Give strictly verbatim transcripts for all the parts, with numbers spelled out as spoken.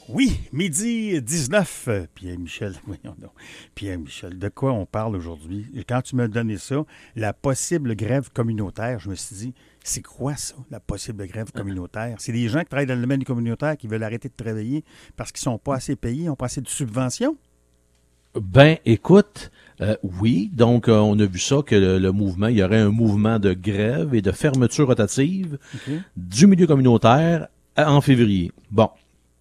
Oui, midi dix-neuf. Pierre-Michel, voyons donc. Pierre-Michel, de quoi on parle aujourd'hui? Quand tu m'as donné ça, la possible grève communautaire, je me suis dit, c'est quoi ça, la possible grève communautaire? C'est des gens qui travaillent dans le domaine communautaire qui veulent arrêter de travailler parce qu'ils ne sont pas assez payés, ils n'ont pas assez de subventions? Ben, écoute, euh, oui, donc euh, on a vu ça, que le, le mouvement, il y aurait un mouvement de grève et de fermeture rotative okay. du milieu communautaire en février. Bon.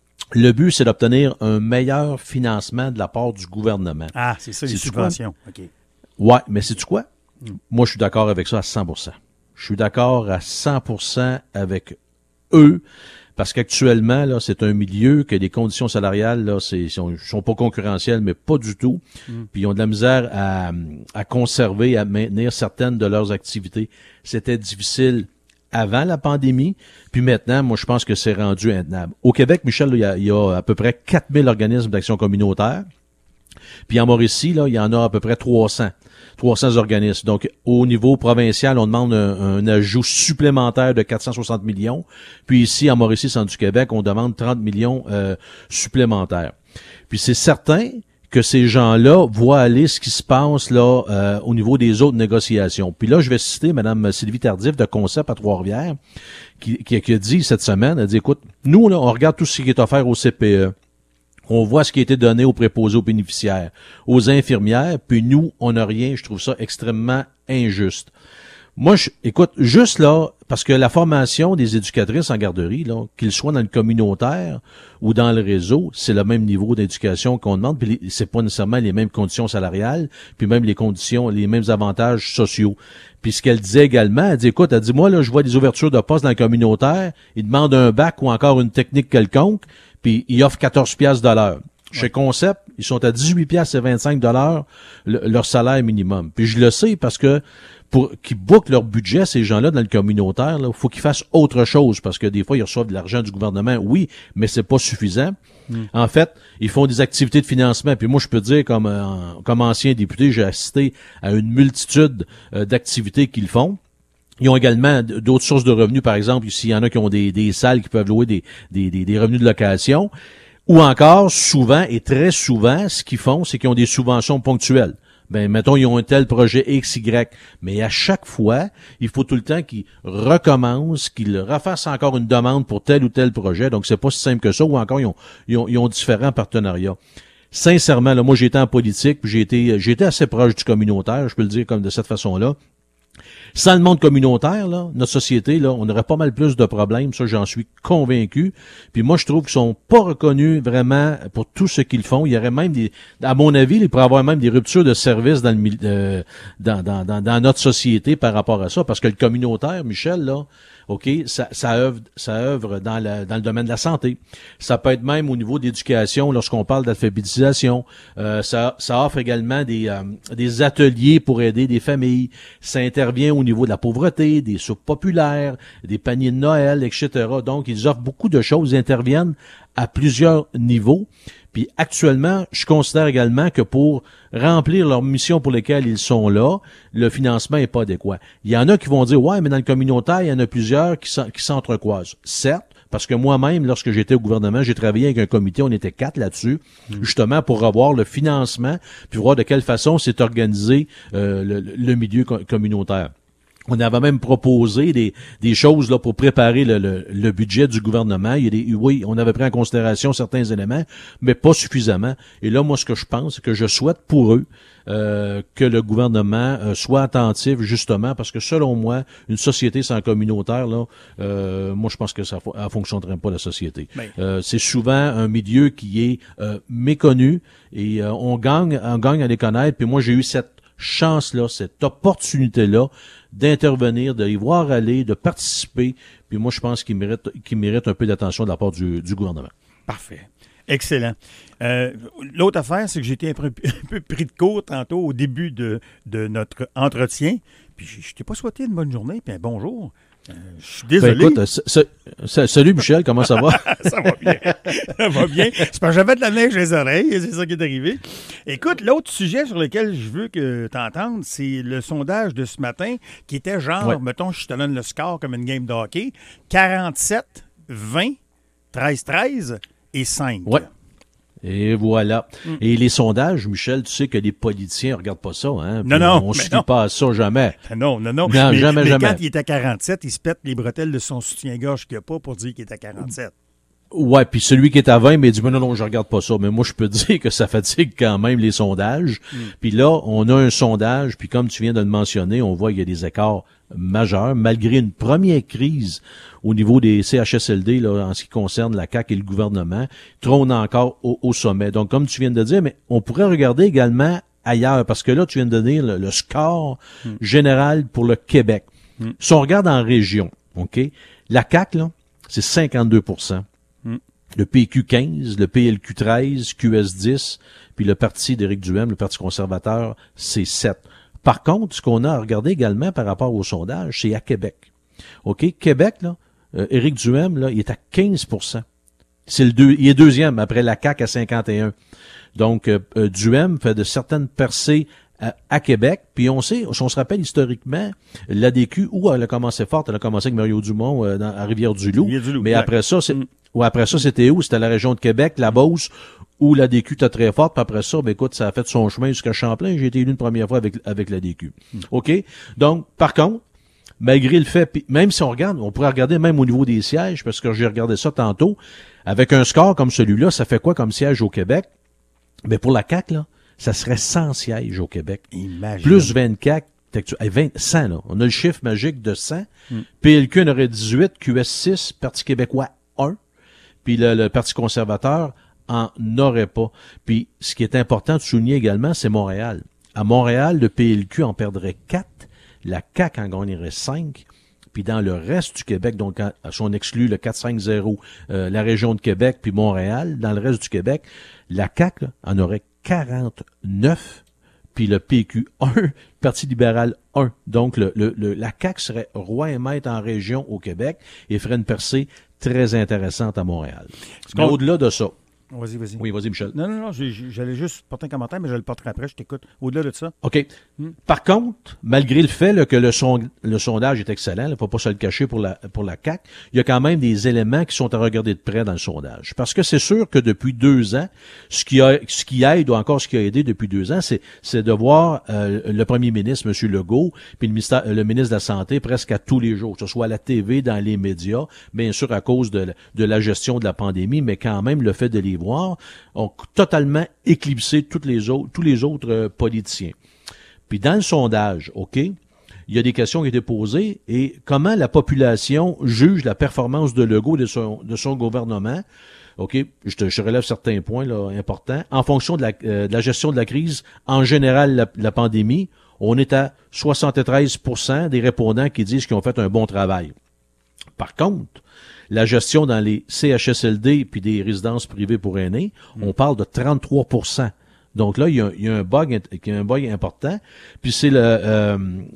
Le but, c'est d'obtenir un meilleur financement de la part du gouvernement. Ah, c'est ça, les subventions. OK. Ouais, mais sais-tu quoi? Mm. Moi, je suis d'accord avec ça à cent pour cent. Je suis d'accord à cent pour cent avec eux, parce qu'actuellement, là, c'est un milieu que les conditions salariales, là, c'est, sont, sont pas concurrentielles, mais pas du tout. Mm. Puis ils ont de la misère à, à conserver, à maintenir certaines de leurs activités. C'était difficile avant la pandémie, puis maintenant, moi, je pense que c'est rendu intenable. Au Québec, Michel, là, il, y a, il y a à peu près quatre mille organismes d'action communautaire, puis en Mauricie, là, il y en a à peu près trois cents, trois cents organismes. Donc, au niveau provincial, on demande un, un ajout supplémentaire de quatre cent soixante millions, puis ici, en Mauricie, centre du Québec, on demande trente millions euh, supplémentaires. Puis c'est certain que ces gens-là voient aller ce qui se passe là euh, au niveau des autres négociations. Puis là, je vais citer Mme Sylvie Tardif de Concept à Trois-Rivières, qui, qui, qui a dit cette semaine, elle dit, écoute, nous, là, on regarde tout ce qui est offert au C P E. On voit ce qui a été donné aux préposés aux bénéficiaires, aux infirmières, puis nous, on n'a rien. Je trouve ça extrêmement injuste. Moi, je, écoute, juste là, parce que la formation des éducatrices en garderie, là, qu'ils soient dans le communautaire ou dans le réseau, c'est le même niveau d'éducation qu'on demande, puis c'est pas nécessairement les mêmes conditions salariales, puis même les conditions, les mêmes avantages sociaux. Puis ce qu'elle disait également, elle dit, écoute, elle dit, moi, là, je vois des ouvertures de postes dans le communautaire, ils demandent un bac ou encore une technique quelconque, puis ils offrent quatorze piastres de l'heure. Chez ouais. Concept, ils sont à dix-huit piastres et vingt-cinq dollars le, leur salaire minimum. Puis je le sais parce que pour qu'ils bouclent leur budget, ces gens-là, dans le communautaire, il faut qu'ils fassent autre chose, parce que des fois, ils reçoivent de l'argent du gouvernement, oui, mais c'est pas suffisant. Mm. En fait, ils font des activités de financement. Puis moi, je peux dire, comme, euh, comme ancien député, j'ai assisté à une multitude euh, d'activités qu'ils font. Ils ont également d'autres sources de revenus, par exemple, s'il y en a qui ont des, des salles qui peuvent louer des, des, des, des revenus de location. Ou encore, souvent et très souvent, ce qu'ils font, c'est qu'ils ont des subventions ponctuelles. Ben, mettons, ils ont un tel projet X, Y, mais à chaque fois, il faut tout le temps qu'ils recommencent, qu'ils refassent encore une demande pour tel ou tel projet. Donc, c'est pas si simple que ça, ou encore, ils ont, ils ont, ils ont différents partenariats. Sincèrement, là, moi, j'ai été en politique, puis j'ai été, j'ai été assez proche du communautaire, je peux le dire comme de cette façon-là. Sans le monde communautaire, là, notre société, là, on aurait pas mal plus de problèmes, ça j'en suis convaincu. Puis moi, je trouve qu'ils sont pas reconnus vraiment pour tout ce qu'ils font. Il y aurait même des, à mon avis, il pourrait y avoir même des ruptures de services dans le euh, dans, dans, dans, dans notre société par rapport à ça, parce que le communautaire, Michel, là, OK, ça, ça œuvre, ça œuvre dans, la, dans le domaine de la santé. Ça peut être même au niveau d'éducation, lorsqu'on parle d'alphabétisation. Euh, ça, ça offre également des, euh, des ateliers pour aider des familles. Ça intervient au niveau de la pauvreté, des soupes populaires, des paniers de Noël, et cetera. Donc, ils offrent beaucoup de choses. Ils interviennent à plusieurs niveaux. Puis actuellement, je considère également que pour remplir leurs missions pour lesquelles ils sont là, le financement est pas adéquat. Il y en a qui vont dire, ouais, mais dans le communautaire, il y en a plusieurs qui s'entrecroisent. Certes, parce que moi-même, lorsque j'étais au gouvernement, j'ai travaillé avec un comité, on était quatre là-dessus, mmh. justement pour revoir le financement, puis voir de quelle façon s'est organisé euh, le, le milieu co- communautaire. On avait même proposé des, des choses là pour préparer le, le, le budget du gouvernement. Il y a des, oui, on avait pris en considération certains éléments, mais pas suffisamment. Et là, moi, ce que je pense, c'est que je souhaite pour eux euh, que le gouvernement euh, soit attentif, justement, parce que selon moi, une société sans communautaire, là, euh, moi, je pense que ça ne fonctionnerait pas, la société. Euh, c'est souvent un milieu qui est euh, méconnu et euh, on gagne, on gagne à les connaître. Puis moi, j'ai eu cette chance-là, cette opportunité-là d'intervenir, de les voir aller, de participer. Puis moi, je pense qu'ils méritent, qu'ils méritent un peu d'attention de la part du, du gouvernement. Parfait. Excellent. Euh, l'autre affaire, c'est que j'ai été un peu, un peu pris de court tantôt au début de, de notre entretien. Puis je ne t'ai pas souhaité une bonne journée puis un bonjour. Euh, je suis désolé. Ben écoute, c- c- c- salut Michel, comment ça va? Ça va bien. Ça va bien. C'est parce que j'avais de la neige les oreilles, c'est ça qui est arrivé. Écoute, l'autre sujet sur lequel je veux que tu entendes, c'est le sondage de ce matin qui était genre, ouais. mettons, je te donne le score comme une game de hockey, quarante-sept, vingt, treize treize. et cinq. Ouais. Et voilà. Mm. Et les sondages, Michel, tu sais que les politiciens ne regardent pas ça. Hein? Non, non, On ne mais se non. fie pas à ça jamais. Non, non, non. Non, mais, jamais, mais jamais. quand il est à quarante-sept, il se pète les bretelles de son soutien-gorge qu'il n'a pas pour dire qu'il est à quarante-sept. Ouais, puis celui qui est à vingt, mais il dit, mais non, non, je regarde pas ça. Mais moi, je peux te dire que ça fatigue quand même les sondages. Mm. Puis là, on a un sondage, puis comme tu viens de le mentionner, on voit qu'il y a des écarts majeurs, malgré une première crise au niveau des C H S L D, là, en ce qui concerne la C A Q et le gouvernement, trône encore au, au sommet. Donc, comme tu viens de le dire, mais on pourrait regarder également ailleurs, parce que là, tu viens de donner le, le score mm. général pour le Québec. Mm. Si on regarde en région, OK, la C A Q, là, c'est cinquante-deux pour cent. Le P Q quinze, le P L Q treize, Q S dix, puis le parti d'Éric Duhem, le Parti conservateur, c'est sept. Par contre, ce qu'on a à regarder également par rapport au sondage, c'est à Québec. OK? Québec, là, euh, Éric Duhem, là, il est à quinze pour cent. C'est le deux, il est deuxième après la C A Q à cinquante et un. Donc, euh, euh, Duhem fait de certaines percées à, à Québec, puis on sait, on se rappelle historiquement, l'A D Q, où elle a commencé forte, elle a commencé avec Mario Dumont euh, dans, à Rivière-du-Loup, Rivière-du-Loup, mais exact. après ça, c'est... Mm. Ouais, après ça, c'était où? C'était la région de Québec, la Beauce, où l'A D Q était très forte. Puis après ça, ben écoute, ça a fait son chemin jusqu'à Champlain. J'ai été élu une première fois avec, avec l'A D Q. Mm. OK? Donc, par contre, malgré le fait, pis même si on regarde, on pourrait regarder même au niveau des sièges, parce que j'ai regardé ça tantôt, avec un score comme celui-là, ça fait quoi comme siège au Québec? Ben pour la C A Q, là, ça serait cent sièges au Québec. Imagine. Plus vingt-quatre. vingt, cent, là. On a le chiffre magique de cent. Mm. P L Q en aurait dix-huit, Q S six, Parti québécois un. Puis le, le Parti conservateur en aurait pas. Puis ce qui est important de souligner également, c'est Montréal. À Montréal, le P L Q en perdrait quatre, la C A Q en gagnerait cinq, puis dans le reste du Québec, donc si on exclut le quatre cinq zéro, euh, la région de Québec puis Montréal, dans le reste du Québec, la C A Q là, en aurait quarante-neuf, puis le P Q un, le Parti libéral un. Donc le, le, le, la C A Q serait roi et maître en région au Québec et ferait une percée très intéressante à Montréal. Mais au-delà de ça. Vas-y, vas-y. Oui, vas-y, Michel. Non, non, non, j'allais juste porter un commentaire, mais je le porterai après, je t'écoute. Au-delà de ça. OK. Hmm. Par contre, malgré le fait là, que le, son, le sondage est excellent, il ne faut pas se le cacher pour la, pour la C A Q, il y a quand même des éléments qui sont à regarder de près dans le sondage. Parce que c'est sûr que depuis deux ans, ce qui, a, ce qui aide, ou encore ce qui a aidé depuis deux ans, c'est, c'est de voir euh, le premier ministre, M. Legault, puis le, ministère, le ministre de la Santé presque à tous les jours, que ce soit à la T V, dans les médias, bien sûr à cause de, de la gestion de la pandémie, mais quand même le fait de les voir ont totalement éclipsé toutes les autres, tous les autres euh, politiciens. Puis dans le sondage, OK, il y a des questions qui ont été posées et comment la population juge la performance de Legault et de son, de son gouvernement. OK, je te je relève certains points là, importants. En fonction de la, euh, de la gestion de la crise, en général, la, la pandémie, on est à soixante-treize pour cent des répondants qui disent qu'ils ont fait un bon travail. Par contre, la gestion dans les C H S L D puis des résidences privées pour aînés, mmh. on parle de trente-trois pour cent. Donc là, il y a, il y a un bug, il y a un bug important. Puis c'est le, euh,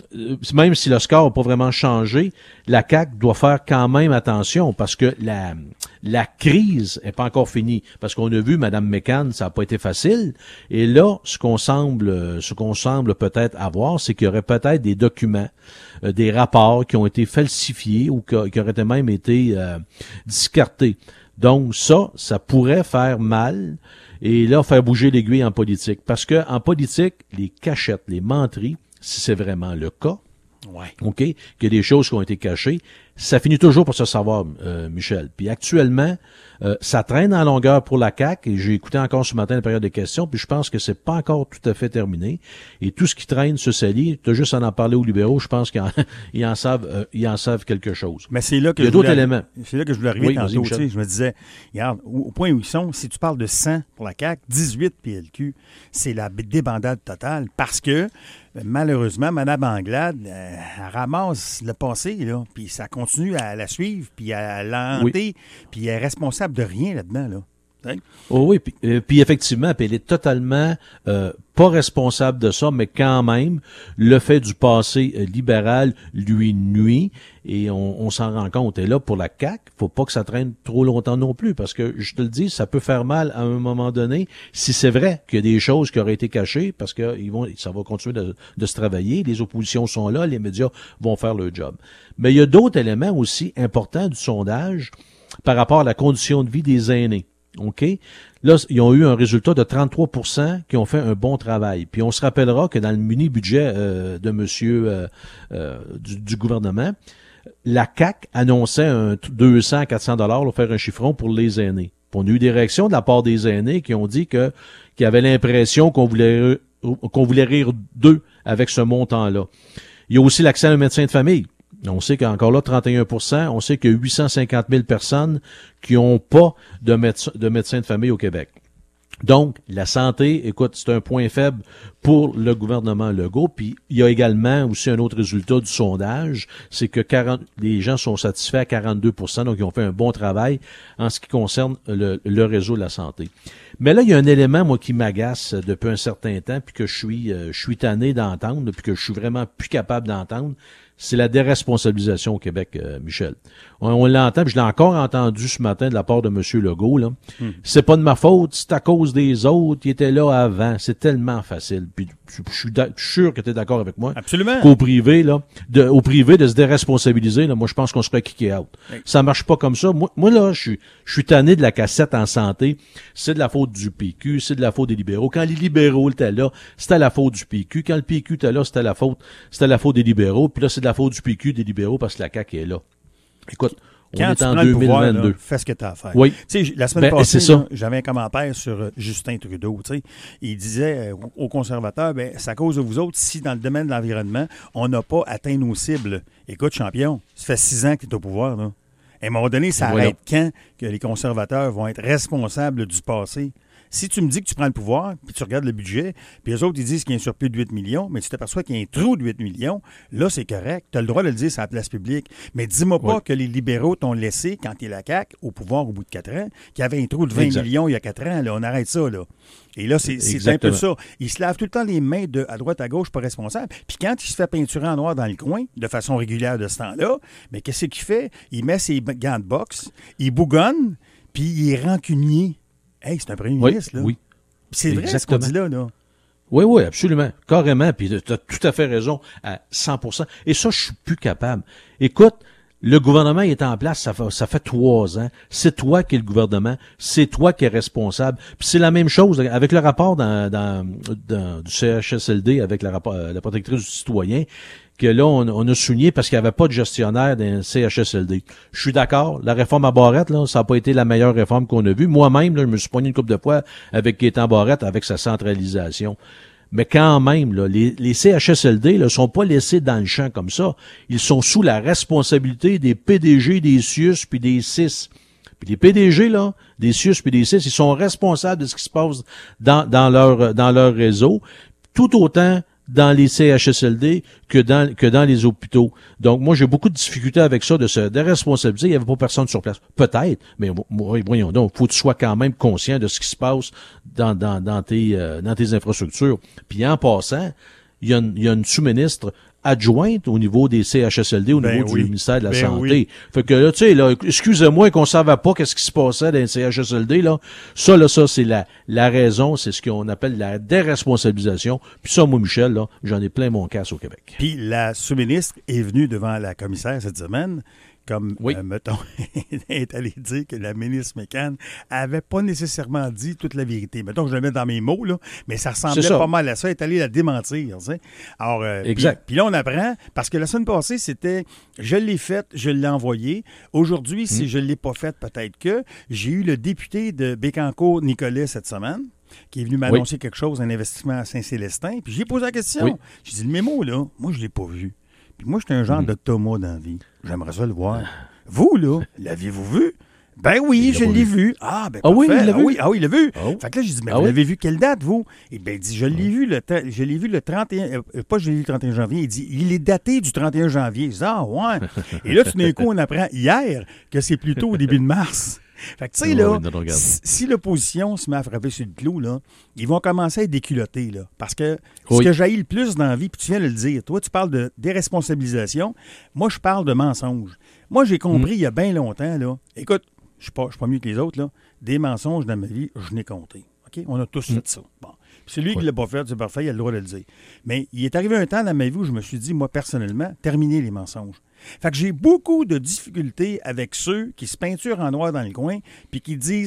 même si le score n'a pas vraiment changé, la C A Q doit faire quand même attention parce que la, la crise est pas encore finie. Parce qu'on a vu, Mme McCann, ça n'a pas été facile. Et là, ce qu'on semble, ce qu'on semble peut-être avoir, c'est qu'il y aurait peut-être des documents, euh, des rapports qui ont été falsifiés ou qui, qui auraient même été euh, discartés. Donc ça, ça pourrait faire mal. Et là, faire bouger l'aiguille en politique. Parce que en politique, les cachettes, les menteries, si c'est vraiment le cas, ouais. OK, qu'il y a des choses qui ont été cachées, ça finit toujours par se savoir, euh, Michel. Puis actuellement, euh, ça traîne en longueur pour la C A Q, et j'ai écouté encore ce matin la période de questions, puis je pense que c'est pas encore tout à fait terminé. Et tout ce qui traîne se salit. Tu as juste à en parler aux libéraux, je pense qu'ils en, ils en savent euh, ils en savent quelque chose. Mais c'est là que il y a je d'autres voulais, éléments. C'est là que je voulais arriver oui, tantôt. Tu sais, je me disais, regarde, au, au point où ils sont, si tu parles de cent pour la C A Q, dix-huit P L Q, c'est la débandade totale. Parce que, malheureusement, Mme Anglade, euh, elle ramasse le passé, là, puis ça continue à la suivre, puis à l'hanter, oui. Puis elle est responsable de rien là-dedans, là. Hein? Oh oui, puis, euh, puis effectivement, puis elle est totalement euh, pas responsable de ça, mais quand même, le fait du passé euh, libéral lui nuit et on, on s'en rend compte. Et là, pour la C A Q, faut pas que ça traîne trop longtemps non plus, parce que, je te le dis, ça peut faire mal à un moment donné, si c'est vrai qu'il y a des choses qui auraient été cachées, parce que ils vont, ça va continuer de, de se travailler, les oppositions sont là, les médias vont faire leur job. Mais il y a d'autres éléments aussi importants du sondage par rapport à la condition de vie des aînés. OK? Là, ils ont eu un résultat de trente-trois pour cent qui ont fait un bon travail. Puis on se rappellera que dans le mini-budget euh, de monsieur euh, euh, du, du gouvernement, la C A Q annonçait un deux cents à quatre cents dollars pour faire un chiffron pour les aînés. Puis on a eu des réactions de la part des aînés qui ont dit que qu'ils avaient l'impression qu'on voulait qu'on voulait rire d'eux avec ce montant-là. Il y a aussi l'accès à un médecin de famille. On sait qu'encore là, trente et un pour cent, on sait qu'il y a huit cent cinquante mille personnes qui n'ont pas de, médecin, de médecin de famille au Québec. Donc, la santé, écoute, c'est un point faible pour le gouvernement Legault. Puis, il y a également aussi un autre résultat du sondage, c'est que quarante, les gens sont satisfaits à quarante-deux pour cent, donc ils ont fait un bon travail en ce qui concerne le, le réseau de la santé. Mais là, il y a un élément, moi, qui m'agace depuis un certain temps, puis que je suis, euh, je suis tanné d'entendre, puis que je suis vraiment plus capable d'entendre, c'est la déresponsabilisation au Québec, euh, Michel. On, on l'entend, puis je l'ai encore entendu ce matin de la part de M. Legault, là. Hmm. C'est pas de ma faute, c'est à cause des autres, qui étaient là avant. C'est tellement facile. Puis je, je suis sûr que tu es d'accord avec moi. Absolument. Qu'au privé, là, de, au privé, de se déresponsabiliser, là, moi, je pense qu'on serait kické out. Oui. Ça marche pas comme ça. Moi, moi là, je suis, je suis tanné de la cassette en santé. C'est de la faute du P Q, c'est de la faute des libéraux. Quand les libéraux étaient là, c'était la faute du P Q. Quand le P Q était là, c'était la faute, c'était la faute des libéraux. Puis là, c'est de la faute du P Q, des libéraux, parce que la C A Q est là. Écoute, on Quand est tu en prends deux mille vingt-deux. Le pouvoir, là, fais ce que tu as à faire. Oui. Tu sais, la semaine ben, passée, là, j'avais un commentaire sur euh, Justin Trudeau. Tu sais, il disait euh, aux conservateurs, ben, c'est à cause de vous autres si dans le domaine de l'environnement, on n'a pas atteint nos cibles. Écoute, champion, ça fait six ans que tu es au pouvoir. Là. À un moment donné, ça voilà. arrête quand que les conservateurs vont être responsables du passé? Si tu me dis que tu prends le pouvoir, puis tu regardes le budget, puis eux autres, ils disent qu'il y a un surplus de huit millions, mais tu t'aperçois qu'il y a un trou de huit millions, là, c'est correct. Tu as le droit de le dire sur la place publique. Mais dis-moi pas oui. que les libéraux t'ont laissé, quand tu es la C A Q, au pouvoir au bout de quatre ans, qu'il y avait un trou de vingt exact. Millions il y a quatre ans. Là, on arrête ça, là. Et là, c'est, c'est un peu ça. Il se lave tout le temps les mains de à droite, à gauche, pas responsable. Puis quand il se fait peinturer en noir dans le coin, de façon régulière de ce temps-là, mais qu'est-ce qu'il fait? Il met ses gants de boxe, il bougonne, puis il est rancunier. Hey, c'est un premier oui, ministre, là. Oui. C'est vrai ce qu'on dit là, là. Oui, oui, absolument. Carrément. Puis tu as tout à fait raison à cent pour cent. Et ça, je suis plus capable. Écoute, le gouvernement est en place, ça fait, ça fait trois ans. C'est toi qui es le gouvernement. C'est toi qui es responsable. Puis c'est la même chose avec le rapport dans, dans, dans du C H S L D, avec la, rapport, la protectrice du citoyen, que là, on, on a souligné parce qu'il n'y avait pas de gestionnaire d'un C H S L D. Je suis d'accord. La réforme à Barrette, là, ça n'a pas été la meilleure réforme qu'on a vue. Moi-même, là, je me suis poigné une couple de fois avec Gaétan Barrette, avec sa centralisation. Mais quand même, là, les, les C H S L D ne sont pas laissés dans le champ comme ça. Ils sont sous la responsabilité des P D G, des C I U S puis des C I S. Puis les P D G, là, des C I U S puis des C I S, ils sont responsables de ce qui se passe dans, dans leur, dans leur réseau, tout autant dans les C H S L D que dans que dans les hôpitaux. Donc, moi, j'ai beaucoup de difficultés avec ça, de se déresponsabiliser. Il n'y avait pas personne sur place. Peut-être, mais voyons donc, faut que tu sois quand même conscient de ce qui se passe dans, dans, dans, tes, euh, dans tes infrastructures. Puis en passant, il y a une, il y a une sous-ministre adjointe au niveau des C H S L D, au ben niveau oui. du ministère de la ben Santé. Oui. Fait que là, tu sais, là, excusez-moi qu'on savait pas qu'est-ce qui se passait dans les C H S L D, là. Ça, là, ça, c'est la, la raison, c'est ce qu'on appelle la déresponsabilisation. Puis ça, moi, Michel, là, j'en ai plein mon casse au Québec. Puis la sous-ministre est venue devant la commissaire cette semaine, comme, oui. euh, mettons, est allée dire que la ministre McCann avait pas nécessairement dit toute la vérité. Mettons que je le mets dans mes mots, là, mais ça ressemblait ça. pas mal à ça. Elle est allée la démentir, tu sais. Alors, euh, exact. Puis là, on apprend, parce que la semaine passée, c'était, je l'ai faite, je l'ai envoyée. Aujourd'hui, si mmh. je ne l'ai pas faite, peut-être que, j'ai eu le député de Bécancour, Nicolas, cette semaine, qui est venu m'annoncer oui. quelque chose, un investissement à Saint-Célestin. Puis j'ai posé la question. Oui. J'ai dit, le mémo, là, moi, je ne l'ai pas vu. Puis moi, j'étais un genre mmh. de Thomas dans la vie. J'aimerais ça le voir. Vous, là, l'aviez-vous vu? Ben oui, il je l'ai vu. vu. Ah, ben ah parfait. oui, il l'a ah vu? oui, ah oui, il l'a vu. Oh. Fait que là, j'ai dit, mais ah vous oui? l'avez vu quelle date, vous? Et bien, il dit, je l'ai vu le je l'ai vu le trente et un, euh, pas je l'ai vu le trente et un janvier, il dit, il est daté du trente et un janvier. Je dis, ah ouais. Et là, tout d'un coup, on apprend hier que c'est plutôt au début de mars. Fait que, tu sais, là, oui, si, si l'opposition se met à frapper sur le clou, là, ils vont commencer à être déculottés, là. Parce que oui. ce que j'haïs le plus dans la vie, puis tu viens de le dire, toi, tu parles de déresponsabilisation, moi, je parle de mensonges. Moi, j'ai compris mmh. il y a bien longtemps, là, écoute, je ne suis pas mieux que les autres, là, des mensonges dans ma vie, je n'ai compté. OK? On a tous mmh. fait ça. Bon. Puis celui oui. qui ne l'a pas fait, c'est parfait, il a le droit de le dire. Mais il est arrivé un temps dans ma vie où je me suis dit, moi, personnellement, terminer les mensonges. Fait que j'ai beaucoup de difficultés avec ceux qui se peinturent en noir dans le coin puis qui disent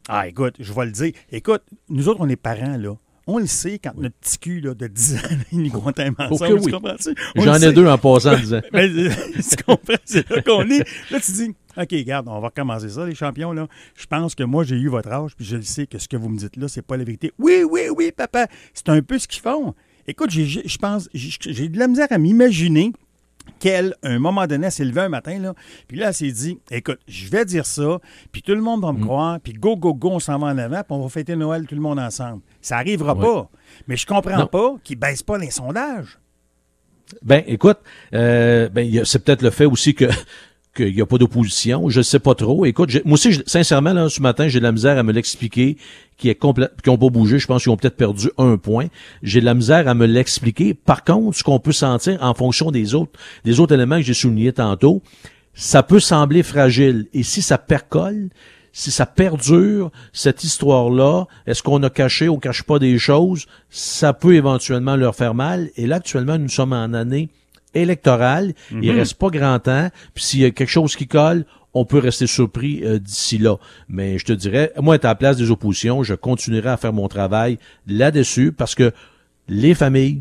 Ah, écoute, je vais le dire. Écoute, nous autres, on est parents, là. On le sait quand oui. notre petit cul là, de dix ans, il nous compte un mensonge. Okay, oui. Tu comprends-tu? J'en ai deux en passant dix ans. Mais, tu comprends? C'est là qu'on est. Là, tu dis, OK, regarde, on va recommencer ça, les champions. Là. Je pense que moi, j'ai eu votre âge, puis je le sais que ce que vous me dites là, c'est pas la vérité. Oui, oui, oui, papa. C'est un peu ce qu'ils font. Écoute, j'ai, je pense, j'ai, j'ai de la misère à m'imaginer qu'elle, à un moment donné, elle s'est levée un matin, là, puis là, elle s'est dit, écoute, je vais dire ça, puis tout le monde va me mmh. croire, puis go, go, go, on s'en va en avant, puis on va fêter Noël tout le monde ensemble. Ça n'arrivera ouais. pas. Mais je comprends non. pas qu'ils ne baissent pas les sondages. Ben, écoute, euh, ben, y a, c'est peut-être le fait aussi que qu'il n'y a pas d'opposition. Je ne sais pas trop. Écoute, moi aussi, je, sincèrement, là, ce matin, j'ai de la misère à me l'expliquer, qui est complète, qui n'ont pas bougé. Je pense qu'ils ont peut-être perdu un point. J'ai de la misère à me l'expliquer. Par contre, ce qu'on peut sentir en fonction des autres, des autres éléments que j'ai soulignés tantôt, ça peut sembler fragile. Et si ça percole, si ça perdure, cette histoire-là, est-ce qu'on a caché ou cache pas des choses, ça peut éventuellement leur faire mal. Et là, actuellement, nous sommes en année électorale, mm-hmm. il reste pas grand temps, puis s'il y a quelque chose qui colle, on peut rester surpris euh, d'ici là. Mais je te dirais, moi, à la place des oppositions, je continuerai à faire mon travail là-dessus, parce que les familles,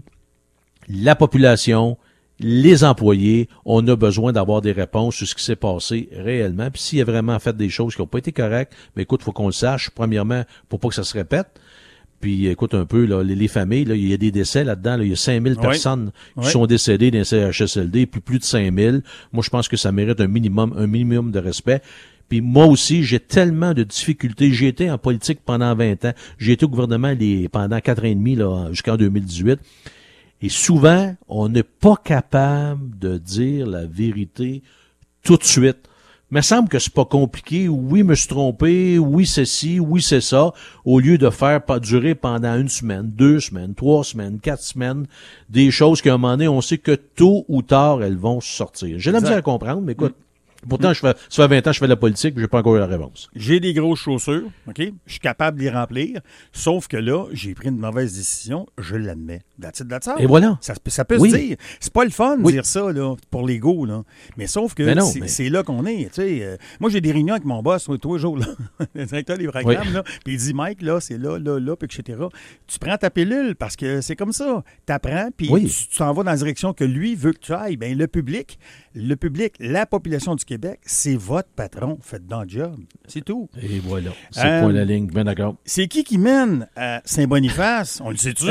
la population, les employés, on a besoin d'avoir des réponses sur ce qui s'est passé réellement. Puis s'il y a vraiment fait des choses qui n'ont pas été correctes, mais écoute, il faut qu'on le sache, premièrement, pour pas que ça se répète. Puis, écoute un peu, là, les, les familles, là, il y a des décès là-dedans. Là, il y a cinq mille oui. personnes qui oui. sont décédées dans les C H S L D, puis plus de cinq mille. Moi, je pense que ça mérite un minimum, un minimum de respect. Puis moi aussi, j'ai tellement de difficultés. J'ai été en politique pendant vingt ans. J'ai été au gouvernement les, pendant quatre ans et demi, là, jusqu'en deux mille dix-huit. Et souvent, on n'est pas capable de dire la vérité tout de suite. Il me semble que c'est pas compliqué. Oui, je me suis trompé. Oui, c'est ci. Oui, c'est ça. Au lieu de faire pas durer pendant une semaine, deux semaines, trois semaines, quatre semaines, des choses qu'à un moment donné, on sait que tôt ou tard, elles vont sortir. J'ai la misère à comprendre, mais écoute, mmh. pourtant, mmh. je fais, ça fait vingt ans que je fais de la politique, mais j'ai pas encore eu la réponse. J'ai des grosses chaussures, OK? Je suis capable d'y remplir. Sauf que là, j'ai pris une mauvaise décision. Je l'admets. That's it, that's all. Et voilà. Ça, ça peut oui. se dire. C'est pas le fun de oui. dire ça, là, pour l'ego, là. Mais sauf que mais non, c'est, mais... c'est là qu'on est, tu sais. Euh, moi, j'ai des réunions avec mon boss tous les jours, là. Le directeur des programmes, oui. là. Puis il dit, Mike, là, c'est là, là, là, puis et cetera. Tu prends ta pilule parce que c'est comme ça. T'apprends, puis oui. tu, tu t'en vas dans la direction que lui veut que tu ailles. Bien, le public, le public, la population du Québec, c'est votre patron. Faites dans le job. C'est tout. Et voilà. C'est euh, point la ligne. Bien d'accord. C'est qui qui mène à Saint-Boniface? On le sait-tu?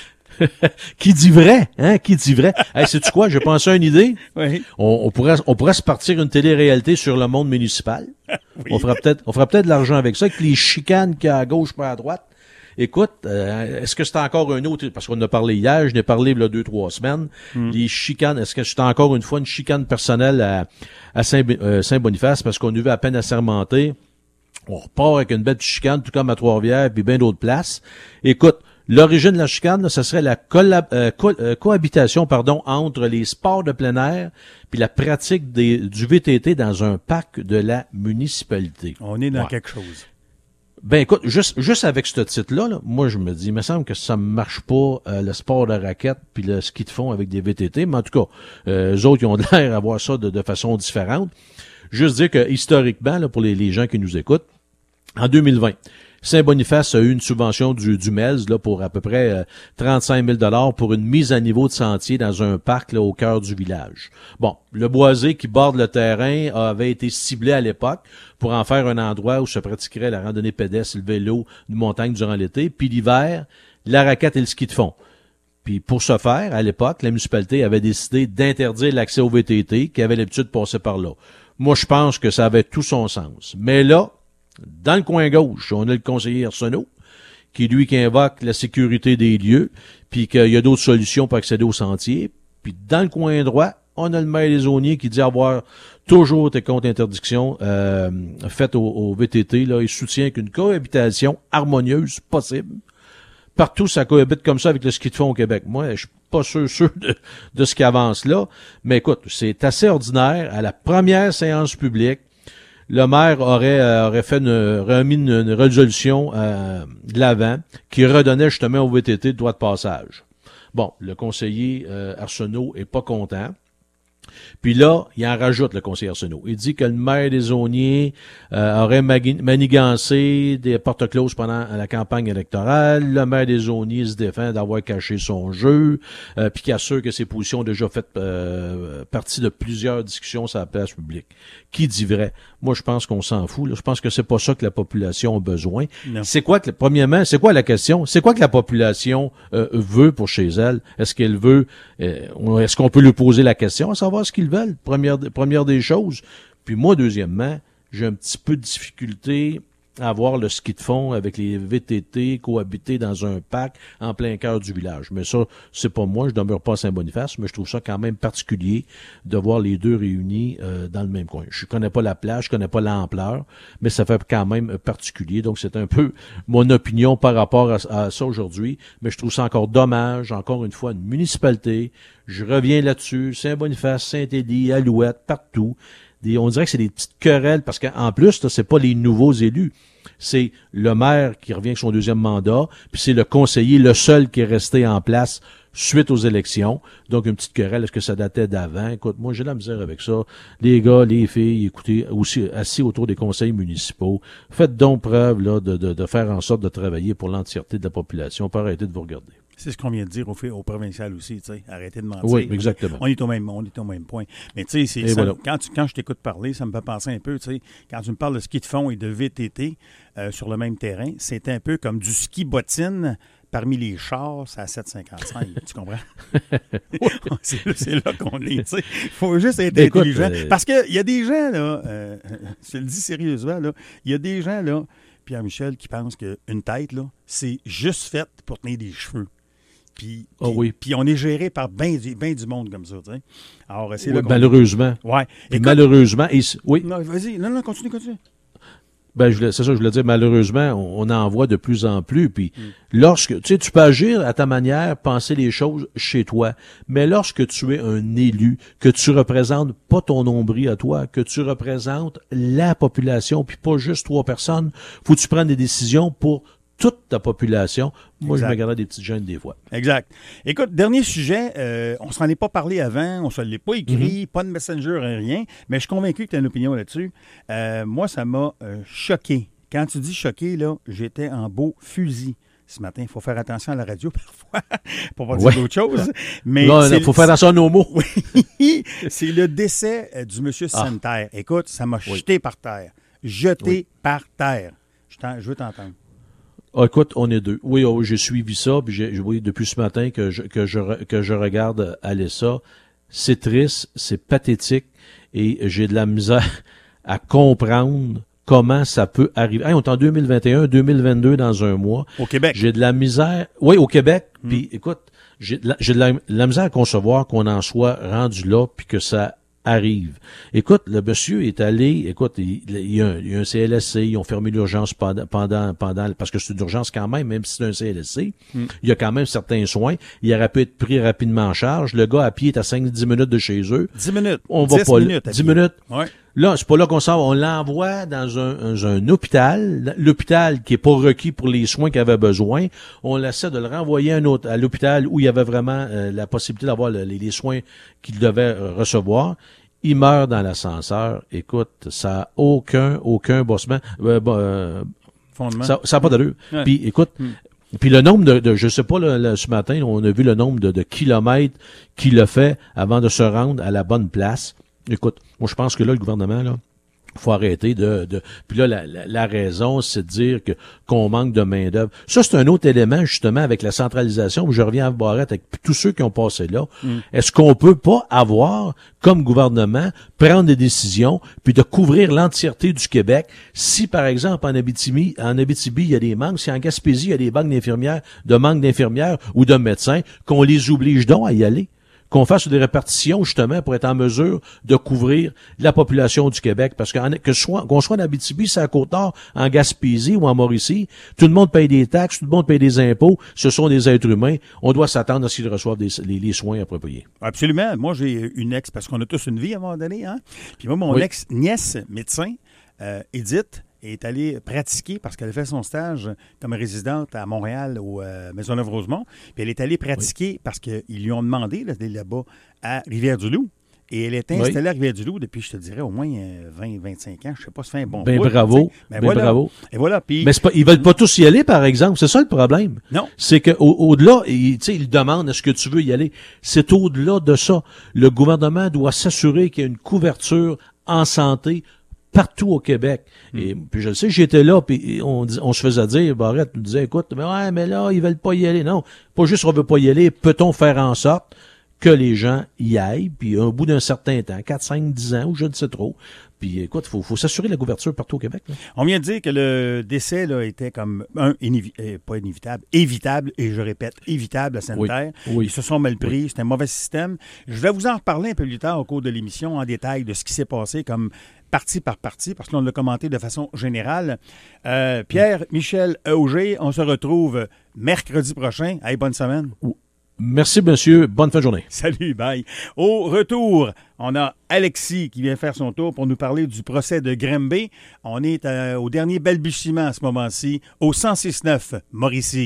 Qui dit vrai, hein? Qui dit vrai? Hey, sais-tu quoi? J'ai pensé à une idée. Oui. On, on pourrait, on pourrait se partir une télé-réalité sur le monde municipal. Oui. On fera peut-être, on fera peut-être de l'argent avec ça, avec les chicanes qu'il y a à gauche pas à droite. Écoute, euh, est-ce que c'est encore un autre, parce qu'on en a parlé hier, je n'ai parlé il y a deux, trois semaines, mm. les chicanes, est-ce que c'est encore une fois une chicane personnelle à, à Saint, euh, Saint-Boniface parce qu'on nous veut à peine assermenter? On repart avec une belle chicane, tout comme à Trois-Rivières, puis bien d'autres places. Écoute, l'origine de la chicane, là, ce serait la collab- euh, co- euh, cohabitation pardon, entre les sports de plein air puis la pratique des, du V T T dans un parc de la municipalité. On est dans ouais. quelque chose. Ben écoute, juste juste avec ce titre-là, là, moi je me dis, il me semble que ça ne marche pas euh, le sport de raquette puis le ski de fond avec des V T T, mais en tout cas, euh, eux autres, ils ont l'air à voir ça de, de façon différente. Juste dire que historiquement, là, pour les, les gens qui nous écoutent, en deux mille vingt, Saint-Boniface a eu une subvention du, du M E L S là, pour à peu près euh, trente-cinq mille dollars pour une mise à niveau de sentier dans un parc là, au cœur du village. Bon, le boisé qui borde le terrain avait été ciblé à l'époque pour en faire un endroit où se pratiquerait la randonnée pédestre, le vélo de montagne durant l'été, puis l'hiver, la raquette et le ski de fond. Puis pour ce faire, à l'époque, la municipalité avait décidé d'interdire l'accès au V T T qui avait l'habitude de passer par là. Moi, je pense que ça avait tout son sens. Mais là, dans le coin gauche, on a le conseiller Arsenault, qui lui qui invoque la sécurité des lieux, puis qu'il y a d'autres solutions pour accéder au sentier. Puis dans le coin droit, on a le maire des Aulniers qui dit avoir toujours été contre l'interdiction euh, faite au, au V T T. Là, il soutient qu'une cohabitation harmonieuse possible. Partout, ça cohabite comme ça avec le ski de fond au Québec. Moi, je suis pas sûr, sûr de, de ce qui avance là. Mais écoute, c'est assez ordinaire. À la première séance publique, le maire aurait, euh, aurait fait une, remis une, une résolution euh, de l'avant qui redonnait justement au V T T le droit de passage. Bon, le conseiller euh, Arsenault est pas content. Puis là, il en rajoute, le conseiller Arsenault. Il dit que le maire des Aulniers euh, aurait magi- manigancé des porte-closes pendant la campagne électorale. Le maire des Aulniers se défend d'avoir caché son jeu, euh, puis qu'il assure que ses positions ont déjà fait euh, partie de plusieurs discussions sur la place publique. Qui dit vrai? Moi, je pense qu'on s'en fout. Là. Je pense que c'est pas ça que la population a besoin. Non. C'est quoi que, premièrement, c'est quoi la question? C'est quoi que la population euh, veut pour chez elle? Est-ce qu'elle veut, euh, est-ce qu'on peut lui poser la question à savoir ce qu'ils veulent? Première, première des choses. Puis moi, deuxièmement, j'ai un petit peu de difficulté à voir le ski de fond avec les V T T cohabiter dans un parc en plein cœur du village. Mais ça, c'est pas moi, je demeure pas à Saint-Boniface, mais je trouve ça quand même particulier de voir les deux réunis euh, dans le même coin. Je connais pas la plage, je connais pas l'ampleur, mais ça fait quand même particulier. Donc, c'est un peu mon opinion par rapport à, à ça aujourd'hui, mais je trouve ça encore dommage, encore une fois, une municipalité. Je reviens là-dessus, Saint-Boniface, Saint-Élie, Alouette, partout. Des, on dirait que c'est des petites querelles, parce qu'en plus, là, c'est pas les nouveaux élus. C'est le maire qui revient avec son deuxième mandat, puis c'est le conseiller, le seul qui est resté en place suite aux élections. Donc, une petite querelle, est-ce que ça datait d'avant? Écoute, moi, j'ai de la misère avec ça. Les gars, les filles, écoutez, aussi assis autour des conseils municipaux, faites donc preuve là, de, de, de faire en sorte de travailler pour l'entièreté de la population, pas arrêter de vous regarder. C'est ce qu'on vient de dire au, au provincial aussi, tu sais. Arrêtez de mentir. Oui, exactement. On est au même, on est au même point. Mais tu sais, c'est ça, voilà. quand, tu, quand je t'écoute parler, ça me fait penser un peu, tu sais, quand tu me parles de ski de fond et de V T T euh, sur le même terrain, c'est un peu comme du ski bottine parmi les chars, c'est à sept cinquante-cinq. Tu comprends? c'est, c'est là qu'on est, tu sais. Il faut juste être Écoute, intelligent. Euh... Parce qu'il y a des gens, là, euh, je te le dis sérieusement, là, il y a des gens, là, Pierre-Michel, qui pensent qu'une tête, là, c'est juste faite pour tenir des cheveux. Puis, oh puis, oui. puis on est géré par bien ben du monde comme ça, tu sais. Alors, c'est oui, là malheureusement. Ouais. Écoute, malheureusement. Et, oui. Non, vas-y. Non, non, continue, continue. Ben, je voulais, c'est ça, je voulais dire, malheureusement, on, on en voit de plus en plus. Puis, mm. lorsque, tu sais, tu peux agir à ta manière, penser les choses chez toi. Mais lorsque tu es un élu, que tu représentes pas ton nombril à toi, que tu représentes la population, puis pas juste trois personnes, faut que tu prennes des décisions pour toute ta population. Moi, exact. Je me gardais des petites jeunes des fois. Exact. Écoute, dernier sujet, euh, on ne s'en est pas parlé avant, on ne se l'est pas écrit, mm-hmm. pas de messenger, rien, mais je suis convaincu que tu as une opinion là-dessus. Euh, moi, ça m'a euh, choqué. Quand tu dis choqué, là, j'étais en beau fusil. Ce matin, il faut faire attention à la radio parfois, pour pas dire ouais. d'autres choses. Mais il faut faire attention à nos mots. Oui, c'est le décès euh, du monsieur ah. sanitaire. Écoute, ça m'a oui. jeté par terre. Jeté oui. par terre. Je, je veux t'entendre. Ah, écoute, on est deux. Oui, oh, j'ai suivi ça, puis j'ai, oui, depuis ce matin que je, que je, que je regarde aller ça. C'est triste, c'est pathétique, et j'ai de la misère à comprendre comment ça peut arriver. Hey, on est en deux mille vingt et un, deux mille vingt-deux dans un mois. Au Québec. J'ai de la misère. Oui, au Québec. Mmh. Puis, écoute, j'ai de, la, j'ai de la, la misère à concevoir qu'on en soit rendu là, puis que ça arrive. Écoute, le monsieur est allé, écoute, il, il, y a un, il y a un C L S C, ils ont fermé l'urgence pendant, pendant, pendant parce que c'est une urgence quand même, même si c'est un C L S C, mm. il y a quand même certains soins, il aurait pu être pris rapidement en charge, le gars à pied est à cinq dix minutes de chez eux. dix minutes. On va pas minutes. dix minutes. Ouais. Là, c'est pas là qu'on sort, on l'envoie dans un, un, un hôpital, l'hôpital qui est pas requis pour les soins qu'il avait besoin. On essaie de le renvoyer à, un autre, à l'hôpital où il y avait vraiment euh, la possibilité d'avoir le, les, les soins qu'il devait euh, recevoir. Il meurt dans l'ascenseur. Écoute, ça n'a aucun, aucun bossement. Euh, euh, Fondement. Ça n'a pas d'allure. Ouais. Puis, écoute, mm. puis le nombre de, de je sais pas, là, là, ce matin, on a vu le nombre de, de kilomètres qu'il a fait avant de se rendre à la bonne place. Écoute, moi, je pense que là, le gouvernement, là, faut arrêter de, de puis là la, la, la raison c'est de dire que qu'on manque de main d'œuvre. Ça c'est un autre élément justement avec la centralisation où je reviens à Barrette avec tous ceux qui ont passé là. Mm. Est-ce qu'on peut pas avoir comme gouvernement prendre des décisions puis de couvrir l'entièreté du Québec si par exemple en Abitibi en Abitibi il y a des manques, si en Gaspésie il y a des banques d'infirmières, de manque d'infirmières ou de médecins qu'on les oblige donc à y aller. Qu'on fasse des répartitions, justement, pour être en mesure de couvrir la population du Québec. Parce que, que soit, qu'on soit en Abitibi, c'est à Côte-Nord, en Gaspésie ou en Mauricie, tout le monde paye des taxes, tout le monde paye des impôts. Ce sont des êtres humains. On doit s'attendre à ce qu'ils reçoivent des, les, les soins appropriés. Absolument. Moi, j'ai une ex, parce qu'on a tous une vie à un moment donné, hein. Puis moi, mon oui. ex-nièce médecin, euh, Edith, est allée pratiquer parce qu'elle a fait son stage comme résidente à Montréal au euh, Maisonneuve-Rosemont. Puis elle est allée pratiquer oui. parce qu'ils lui ont demandé là, d'aller là-bas à Rivière-du-Loup. Et elle était installée oui. à Rivière-du-Loup depuis, je te dirais, au moins vingt à vingt-cinq ans. Je ne sais pas, ça fait un bon ben bout. Bravo. Ben ben voilà. bravo. Et voilà. Puis, mais c'est pas, ils veulent pas tous y aller, par exemple. C'est ça le problème. Non. C'est qu'au au-delà, ils, ils demandent est-ce que tu veux y aller. C'est au-delà de ça. Le gouvernement doit s'assurer qu'il y a une couverture en santé partout au Québec. Mm. Et puis je le sais, j'étais là, puis on, on se faisait dire, Barrette nous disait, écoute, mais ouais, mais là, ils veulent pas y aller. Non, pas juste on veut pas y aller. Peut-on faire en sorte que les gens y aillent, puis au bout d'un certain temps, quatre, cinq, dix ans, ou je ne sais trop. Puis écoute, il faut, faut s'assurer de la couverture partout au Québec. Là. On vient de dire que le décès là, était comme, un, inévi- euh, pas inévitable, évitable, et je répète, évitable à Sainte-Terre. Oui, oui. Ils se sont mal pris, oui. c'était un mauvais système. Je vais vous en reparler un peu plus tard au cours de l'émission, en détail, de ce qui s'est passé comme partie par partie, parce que l'on l'a commenté de façon générale. Euh, Pierre-Michel Auger, on se retrouve mercredi prochain. Hey, bonne semaine. Oui. Merci, monsieur. Bonne fin de journée. Salut, bye. Au retour, on a Alexis qui vient faire son tour pour nous parler du procès de Grimby. On est euh, au dernier balbutiement à ce moment-ci, au cent six neuf Mauricie.